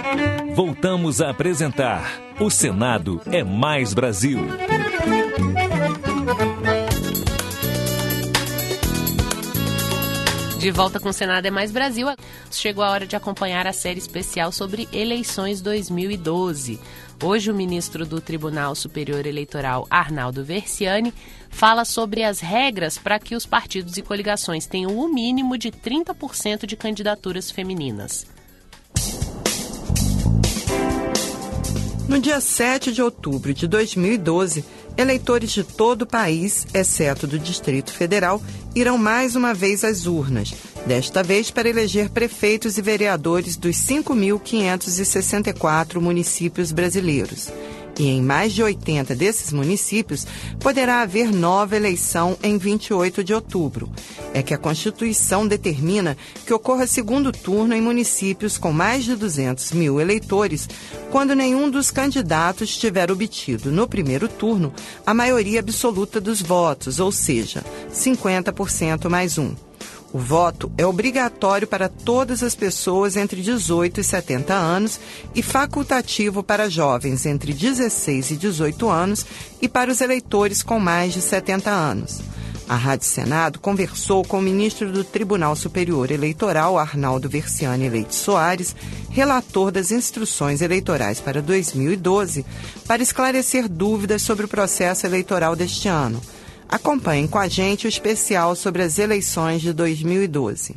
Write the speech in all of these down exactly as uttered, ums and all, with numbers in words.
Voltamos a apresentar O Senado é Mais Brasil. De volta com o Senado é Mais Brasil, chegou a hora de acompanhar a série especial sobre eleições dois mil e doze. Hoje o ministro do Tribunal Superior Eleitoral, Arnaldo Versiani, fala sobre as regras para que os partidos e coligações tenham o mínimo de trinta por cento de candidaturas femininas. No dia sete de outubro de dois mil e doze, eleitores de todo o país, exceto do Distrito Federal, irão mais uma vez às urnas, desta vez para eleger prefeitos e vereadores dos cinco mil quinhentos e sessenta e quatro municípios brasileiros. E em mais de oitenta desses municípios poderá haver nova eleição em vinte e oito de outubro. É que a Constituição determina que ocorra segundo turno em municípios com mais de duzentos mil eleitores, quando nenhum dos candidatos tiver obtido no primeiro turno a maioria absoluta dos votos, ou seja, cinquenta por cento mais um. O voto é obrigatório para todas as pessoas entre dezoito e setenta anos e facultativo para jovens entre dezesseis e dezoito anos e para os eleitores com mais de setenta anos. A Rádio Senado conversou com o ministro do Tribunal Superior Eleitoral, Arnaldo Versiani Leite Soares, relator das instruções eleitorais para dois mil e doze, para esclarecer dúvidas sobre o processo eleitoral deste ano. Acompanhem com a gente o especial sobre as eleições de dois mil e doze.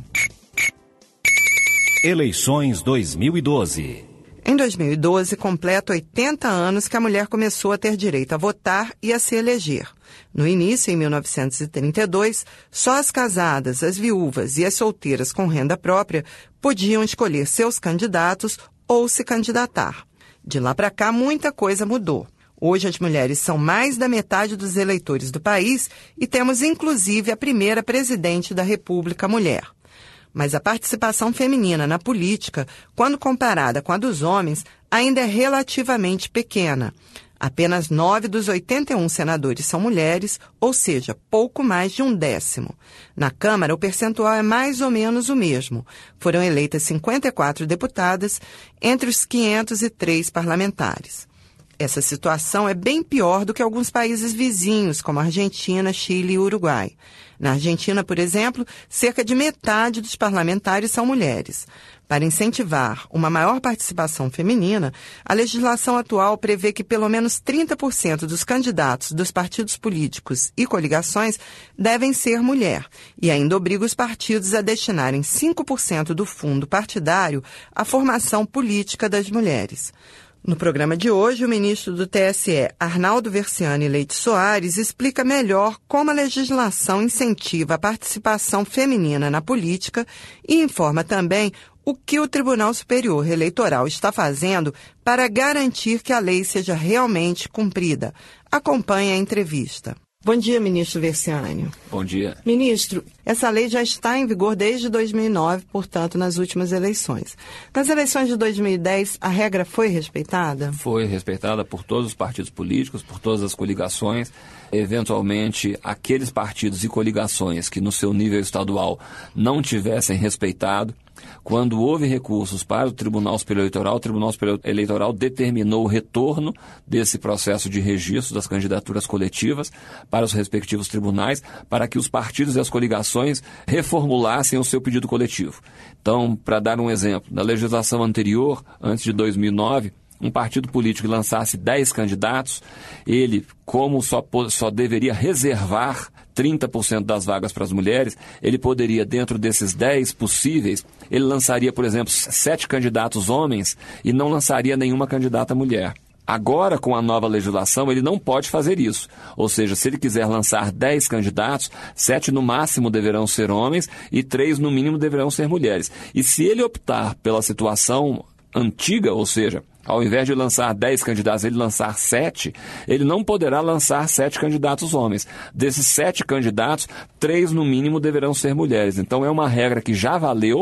Eleições dois mil e doze. Em dois mil e doze, completa oitenta anos que a mulher começou a ter direito a votar e a se eleger. No início, em mil novecentos e trinta e dois, só as casadas, as viúvas e as solteiras com renda própria podiam escolher seus candidatos ou se candidatar. De lá para cá, muita coisa mudou. Hoje as mulheres são mais da metade dos eleitores do país e temos inclusive a primeira presidente da República mulher. Mas a participação feminina na política, quando comparada com a dos homens, ainda é relativamente pequena. Apenas nove dos oitenta e um senadores são mulheres, ou seja, pouco mais de um décimo. Na Câmara, o percentual é mais ou menos o mesmo. Foram eleitas cinquenta e quatro deputadas entre os quinhentos e três parlamentares. Essa situação é bem pior do que alguns países vizinhos, como Argentina, Chile e Uruguai. Na Argentina, por exemplo, cerca de metade dos parlamentares são mulheres. Para incentivar uma maior participação feminina, a legislação atual prevê que pelo menos trinta por cento dos candidatos dos partidos políticos e coligações devem ser mulher, e ainda obriga os partidos a destinarem cinco por cento do fundo partidário à formação política das mulheres. No programa de hoje, o ministro do T S E, Arnaldo Versiani Leite Soares, explica melhor como a legislação incentiva a participação feminina na política e informa também o que o Tribunal Superior Eleitoral está fazendo para garantir que a lei seja realmente cumprida. Acompanhe a entrevista. Bom dia, ministro Versiani. Bom dia. Ministro, essa lei já está em vigor desde dois mil e nove, portanto, nas últimas eleições. Nas eleições de dois mil e dez, a regra foi respeitada? Foi respeitada por todos os partidos políticos, por todas as coligações. Eventualmente, aqueles partidos e coligações que no seu nível estadual não tivessem respeitado, quando houve recursos para o Tribunal Superior Eleitoral, o Tribunal Superior Eleitoral determinou o retorno desse processo de registro das candidaturas coletivas para os respectivos tribunais, para que os partidos e as coligações reformulassem o seu pedido coletivo. Então, para dar um exemplo, na legislação anterior, antes de dois mil e nove, um partido político que lançasse dez candidatos, ele, como só, só deveria reservar trinta por cento das vagas para as mulheres, ele poderia, dentro desses dez possíveis, ele lançaria, por exemplo, sete candidatos homens e não lançaria nenhuma candidata mulher. Agora, com a nova legislação, ele não pode fazer isso. Ou seja, se ele quiser lançar dez candidatos, sete no máximo deverão ser homens e três no mínimo deverão ser mulheres. E se ele optar pela situação antiga, ou seja, ao invés de lançar dez candidatos, ele lançar sete, ele não poderá lançar sete candidatos homens. Desses sete candidatos, três no mínimo deverão ser mulheres. Então é uma regra que já valeu,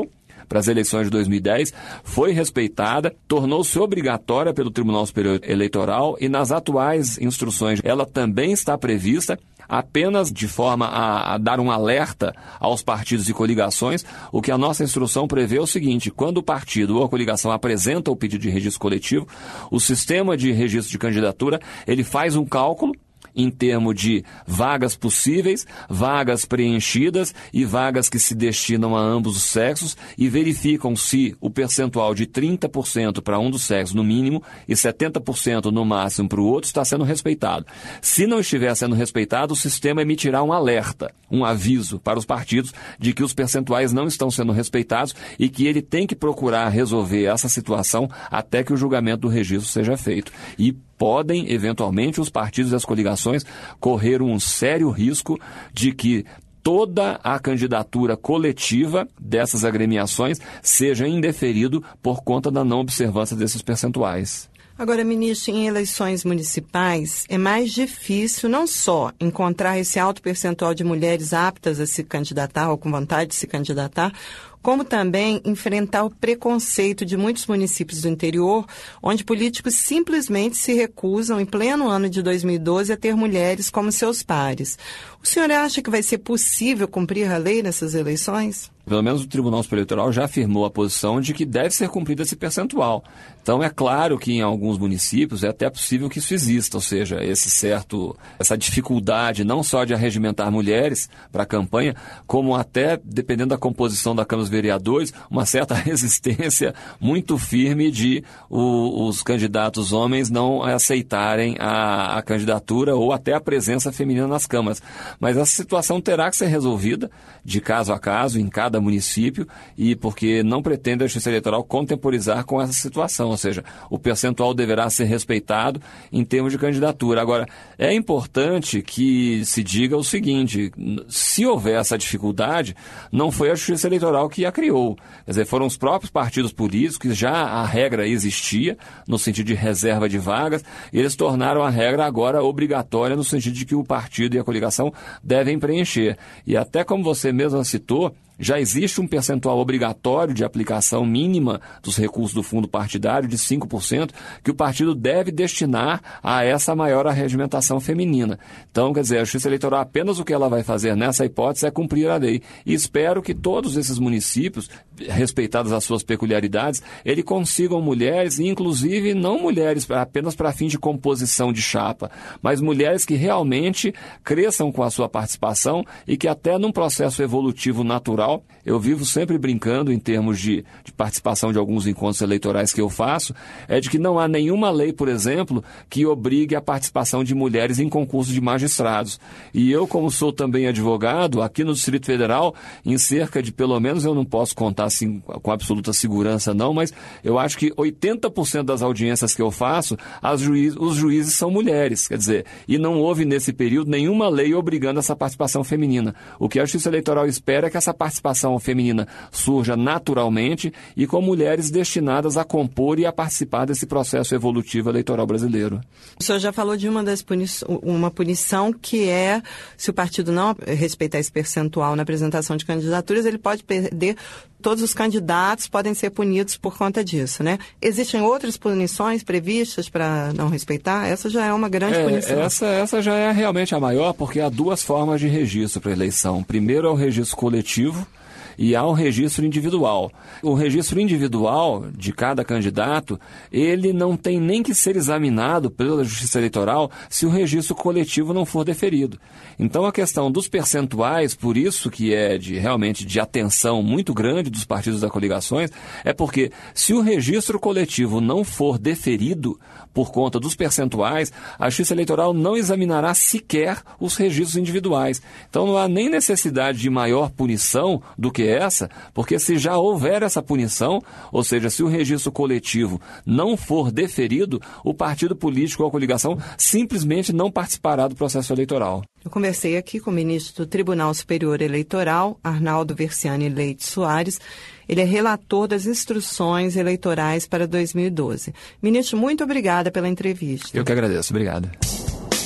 para as eleições de dois mil e dez, foi respeitada, tornou-se obrigatória pelo Tribunal Superior Eleitoral e nas atuais instruções ela também está prevista, apenas de forma a, a dar um alerta aos partidos e coligações. O que a nossa instrução prevê é o seguinte: quando o partido ou a coligação apresenta o pedido de registro coletivo, o sistema de registro de candidatura, ele faz um cálculo em termos de vagas possíveis, vagas preenchidas e vagas que se destinam a ambos os sexos e verificam se o percentual de trinta por cento para um dos sexos no mínimo e setenta por cento no máximo para o outro está sendo respeitado. Se não estiver sendo respeitado, o sistema emitirá um alerta, um aviso para os partidos de que os percentuais não estão sendo respeitados e que ele tem que procurar resolver essa situação até que o julgamento do registro seja feito. E podem, eventualmente, os partidos e as coligações correr um sério risco de que toda a candidatura coletiva dessas agremiações seja indeferido por conta da não observância desses percentuais. Agora, ministro, em eleições municipais é mais difícil não só encontrar esse alto percentual de mulheres aptas a se candidatar ou com vontade de se candidatar, como também enfrentar o preconceito de muitos municípios do interior, onde políticos simplesmente se recusam, em pleno ano de dois mil e doze, a ter mulheres como seus pares. O senhor acha que vai ser possível cumprir a lei nessas eleições? Pelo menos o Tribunal Superior Eleitoral já afirmou a posição de que deve ser cumprido esse percentual. Então, é claro que em alguns municípios é até possível que isso exista, ou seja, esse certo, essa dificuldade não só de arregimentar mulheres para a campanha, como até, dependendo da composição da Câmara dos Vereadores, uma certa resistência muito firme de o, os candidatos homens não aceitarem a, a candidatura ou até a presença feminina nas câmaras. Mas essa situação terá que ser resolvida de caso a caso, em cada município, e porque não pretende a Justiça Eleitoral contemporizar com essa situação, ou seja, o percentual deverá ser respeitado em termos de candidatura. Agora, é importante que se diga o seguinte: se houver essa dificuldade, não foi a Justiça Eleitoral que a criou. Quer dizer, foram os próprios partidos políticos que já a regra existia, no sentido de reserva de vagas, e eles tornaram a regra agora obrigatória, no sentido de que o partido e a coligação devem preencher. E até como você mesmo citou, já existe um percentual obrigatório de aplicação mínima dos recursos do fundo partidário de cinco por cento que o partido deve destinar a essa maior arregimentação feminina. Então, quer dizer, a Justiça Eleitoral, apenas o que ela vai fazer nessa hipótese é cumprir a lei. E espero que todos esses municípios, respeitadas as suas peculiaridades, eles consigam mulheres, e inclusive não mulheres apenas para fim de composição de chapa, mas mulheres que realmente cresçam com a sua participação e que até num processo evolutivo natural. Eu vivo sempre brincando em termos de, de participação de alguns encontros eleitorais que eu faço, é de que não há nenhuma lei, por exemplo, que obrigue a participação de mulheres em concursos de magistrados. E eu, como sou também advogado, aqui no Distrito Federal, em cerca de, pelo menos eu não posso contar assim com absoluta segurança não, mas eu acho que oitenta por cento das audiências que eu faço, as juiz, os juízes são mulheres, quer dizer, e não houve nesse período nenhuma lei obrigando essa participação feminina. O que a Justiça Eleitoral espera é que essa participação participação feminina surja naturalmente e com mulheres destinadas a compor e a participar desse processo evolutivo eleitoral brasileiro. O senhor já falou de uma das punições, uma punição que é, se o partido não respeitar esse percentual na apresentação de candidaturas, ele pode perder, todos os candidatos podem ser punidos por conta disso, né? Existem outras punições previstas para não respeitar? Essa já é uma grande é, punição. Essa, essa já é realmente a maior, porque há duas formas de registro para eleição. Primeiro é o registro coletivo e há um registro individual. O registro individual de cada candidato, ele não tem nem que ser examinado pela Justiça Eleitoral se o registro coletivo não for deferido. Então a questão dos percentuais, por isso que é de, realmente de atenção muito grande dos partidos das coligações, é porque se o registro coletivo não for deferido por conta dos percentuais, a Justiça Eleitoral não examinará sequer os registros individuais. Então não há nem necessidade de maior punição do que essa, porque se já houver essa punição, ou seja, se o registro coletivo não for deferido, o partido político ou a coligação simplesmente não participará do processo eleitoral. Eu conversei aqui com o ministro do Tribunal Superior Eleitoral, Arnaldo Versiani Leite Soares. Ele é relator das instruções eleitorais para dois mil e doze. Ministro, muito obrigada pela entrevista. Eu que agradeço. Obrigado.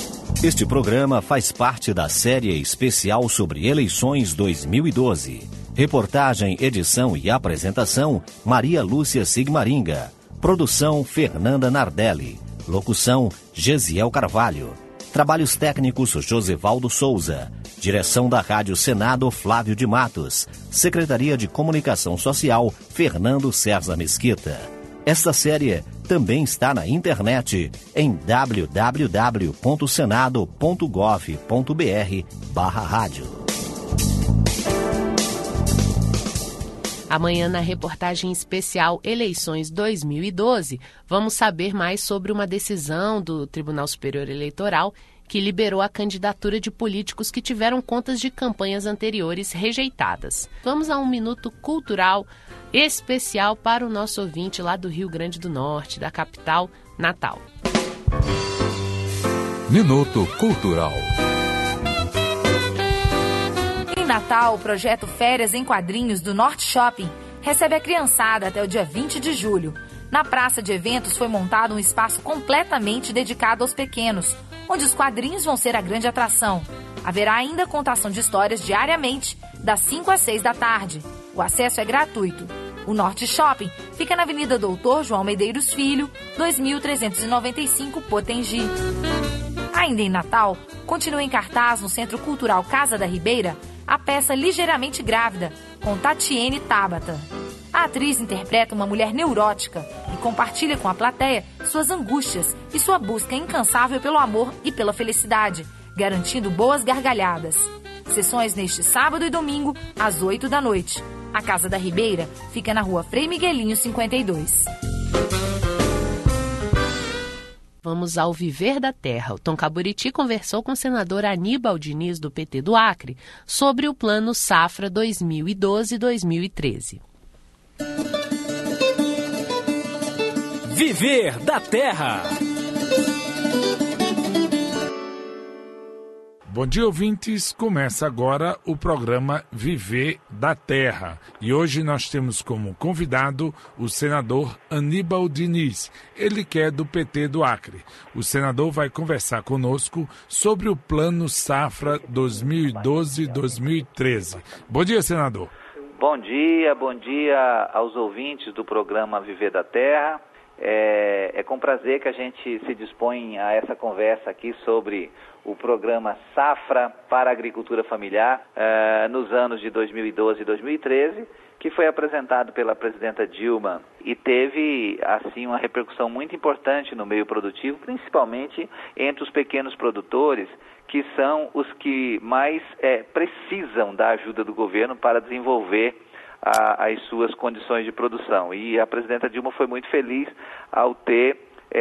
Este programa faz parte da série especial sobre eleições dois mil e doze. Reportagem, edição e apresentação, Maria Lúcia Sigmaringa. Produção, Fernanda Nardelli. Locução, Gesiel Carvalho. Trabalhos técnicos, Josivaldo Souza. Direção da Rádio Senado, Flávio de Matos. Secretaria de Comunicação Social, Fernando César Mesquita. Esta série também está na internet em w w w ponto senado ponto gov ponto b r barra rádio. Amanhã, na reportagem especial Eleições dois mil e doze, vamos saber mais sobre uma decisão do Tribunal Superior Eleitoral que liberou a candidatura de políticos que tiveram contas de campanhas anteriores rejeitadas. Vamos a um minuto cultural especial para o nosso ouvinte lá do Rio Grande do Norte, da capital, Natal. Minuto Cultural. Em Natal, o projeto Férias em Quadrinhos do Norte Shopping recebe a criançada até o dia vinte de julho. Na praça de eventos foi montado um espaço completamente dedicado aos pequenos, onde os quadrinhos vão ser a grande atração. Haverá ainda contação de histórias diariamente, das cinco às seis da tarde. O acesso é gratuito. O Norte Shopping fica na Avenida Doutor João Medeiros Filho, dois mil trezentos e noventa e cinco, Potengi. Ainda em Natal, continua em cartaz no Centro Cultural Casa da Ribeira a peça Ligeiramente Grávida, com Tatiene Tabata. A atriz interpreta uma mulher neurótica e compartilha com a plateia suas angústias e sua busca incansável pelo amor e pela felicidade, garantindo boas gargalhadas. Sessões neste sábado e domingo, às oito da noite. A Casa da Ribeira fica na rua Frei Miguelinho, cinquenta e dois. Vamos ao Viver da Terra. O Tom Caburiti conversou com o senador Aníbal Diniz, do P T do Acre, sobre o Plano Safra dois mil e doze a dois mil e treze. Viver da Terra. Bom dia, ouvintes. Começa agora o programa Viver da Terra. E hoje nós temos como convidado o senador Aníbal Diniz, ele que é do P T do Acre. O senador vai conversar conosco sobre o Plano Safra dois mil e doze a dois mil e treze. Bom dia, senador. Bom dia, bom dia aos ouvintes do programa Viver da Terra. É, é com prazer que a gente se dispõe a essa conversa aqui sobre o programa Safra para a Agricultura Familiar é, nos anos de dois mil e doze e dois mil e treze, que foi apresentado pela presidenta Dilma e teve, assim, uma repercussão muito importante no meio produtivo, principalmente entre os pequenos produtores, que são os que mais é, precisam da ajuda do governo para desenvolver a, as suas condições de produção. E a presidenta Dilma foi muito feliz ao ter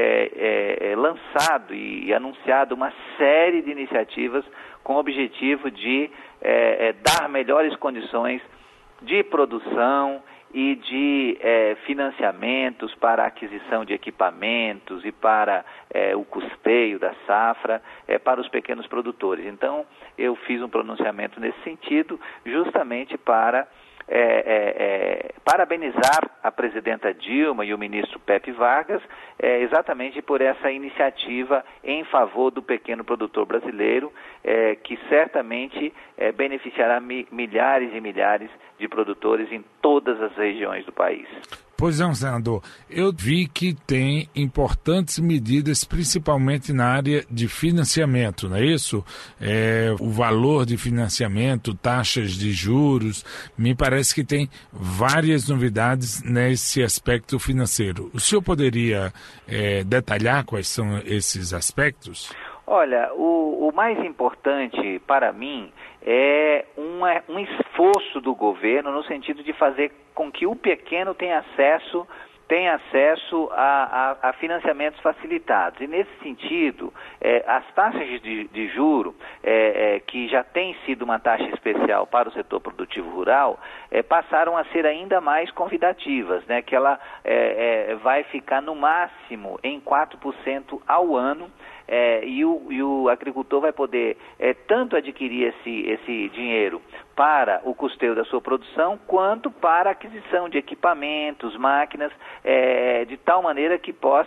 é, é, lançado e, e anunciado uma série de iniciativas com o objetivo de é, é, dar melhores condições de produção e de é, financiamentos para a aquisição de equipamentos e para é, o custeio da safra é, para os pequenos produtores. Então, eu fiz um pronunciamento nesse sentido, justamente para É, é, é, parabenizar a presidenta Dilma e o ministro Pepe Vargas é, exatamente por essa iniciativa em favor do pequeno produtor brasileiro, é, que certamente é, beneficiará mi- milhares e milhares de produtores em todas as regiões do país. Pois é, senador. Eu vi que tem importantes medidas, principalmente na área de financiamento, não é isso? É, o valor de financiamento, taxas de juros, me parece que tem várias novidades nesse aspecto financeiro. O senhor poderia é, detalhar quais são esses aspectos? Olha, o, o mais importante para mim é um, um esforço do governo no sentido de fazer com que o pequeno tenha acesso, tenha acesso a, a, a financiamentos facilitados. E nesse sentido, é, as taxas de, de juro, é, é, que já tem sido uma taxa especial para o setor produtivo rural, é, passaram a ser ainda mais convidativas, né? Que ela é, é, vai ficar no máximo em quatro por cento ao ano. É, e, o, e o agricultor vai poder é, tanto adquirir esse, esse dinheiro para o custeio da sua produção, quanto para a aquisição de equipamentos, máquinas, é, de tal maneira que possa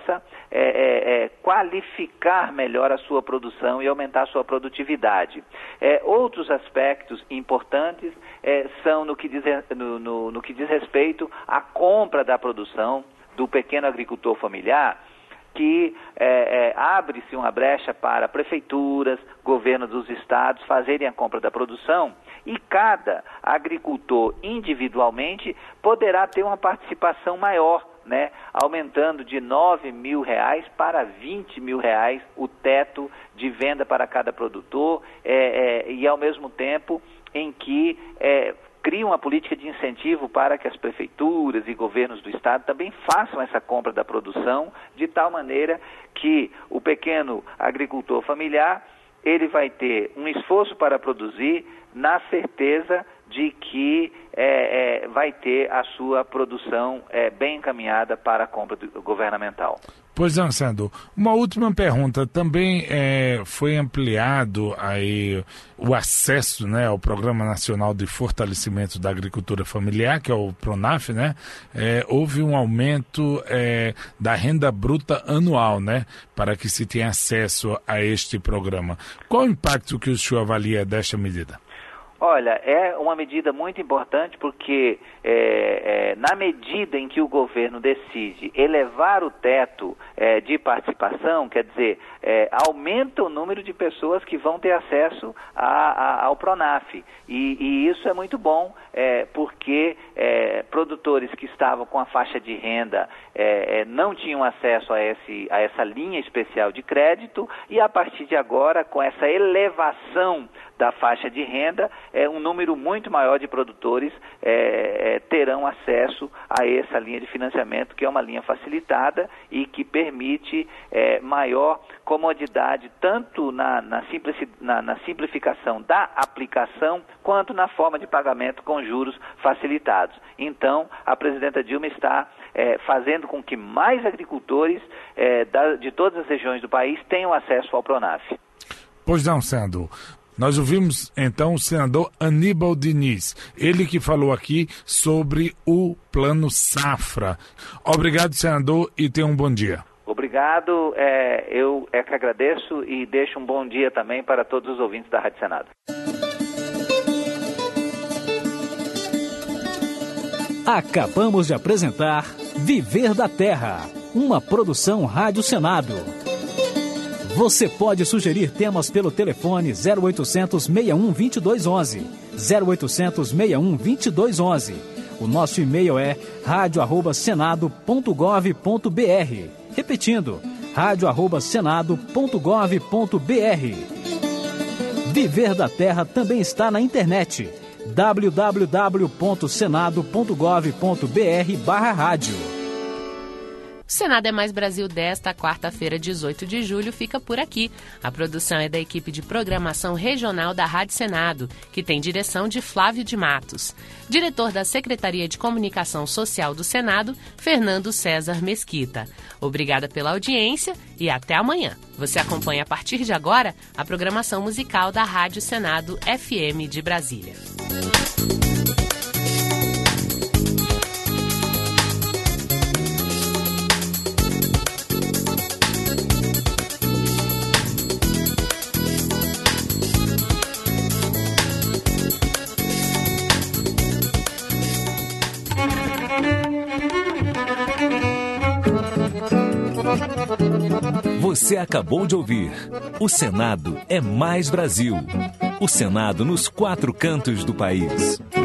é, é, é, qualificar melhor a sua produção e aumentar a sua produtividade. É, outros aspectos importantes é, são no que, diz, no, no, no que diz respeito à compra da produção do pequeno agricultor familiar, que é, é, abre-se uma brecha para prefeituras, governos dos estados fazerem a compra da produção, e cada agricultor individualmente poderá ter uma participação maior, né, aumentando de nove mil reais para vinte mil reais o teto de venda para cada produtor, é, é, e ao mesmo tempo em que é, cria uma política de incentivo para que as prefeituras e governos do estado também façam essa compra da produção, de tal maneira que o pequeno agricultor familiar, ele vai ter um esforço para produzir, na certeza de que é, é, vai ter a sua produção é, bem encaminhada para a compra do, governamental. Pois não, senador. Uma última pergunta. Também é, foi ampliado aí o acesso, né, ao Programa Nacional de Fortalecimento da Agricultura Familiar, que é o PRONAF, né? É, houve um aumento é, da renda bruta anual, né, para que se tenha acesso a este programa. Qual o impacto que o senhor avalia desta medida? Olha, é uma medida muito importante porque é, é, na medida em que o governo decide elevar o teto é, de participação, quer dizer, é, aumenta o número de pessoas que vão ter acesso a, a, ao PRONAF. E, e isso é muito bom, é, porque é, produtores que estavam com a faixa de renda é, é, não tinham acesso a, esse, a essa linha especial de crédito, e a partir de agora, com essa elevação da faixa de renda, é, um número muito maior de produtores é, é, terão acesso a essa linha de financiamento, que é uma linha facilitada e que permite é, maior comodidade, tanto na, na, simplici, na, na simplificação da aplicação, quanto na forma de pagamento com juros facilitados. Então, a presidenta Dilma está é, fazendo com que mais agricultores é, da, de todas as regiões do país tenham acesso ao PRONAF. Pois não, senador. Nós ouvimos, então, o senador Aníbal Diniz, ele que falou aqui sobre o Plano Safra. Obrigado, senador, e tenha um bom dia. Obrigado, é, eu é que agradeço e deixo um bom dia também para todos os ouvintes da Rádio Senado. Acabamos de apresentar Viver da Terra, uma produção Rádio Senado. Você pode sugerir temas pelo telefone zero oitocentos, sessenta e um, vinte e dois, onze, zero oitocentos, sessenta e um, vinte e dois, onze. O nosso e-mail é rádio arroba senado ponto gov ponto br. Repetindo, rádio arroba senado ponto gov ponto br. Viver da Terra também está na internet, w w w ponto senado ponto gov ponto br barra rádio. O Senado é Mais Brasil desta quarta-feira, dezoito de julho, fica por aqui. A produção é da equipe de programação regional da Rádio Senado, que tem direção de Flávio de Matos. Diretor da Secretaria de Comunicação Social do Senado, Fernando César Mesquita. Obrigada pela audiência e até amanhã. Você acompanha a partir de agora a programação musical da Rádio Senado F M de Brasília. Você acabou de ouvir O Senado é Mais Brasil. O Senado nos quatro cantos do país.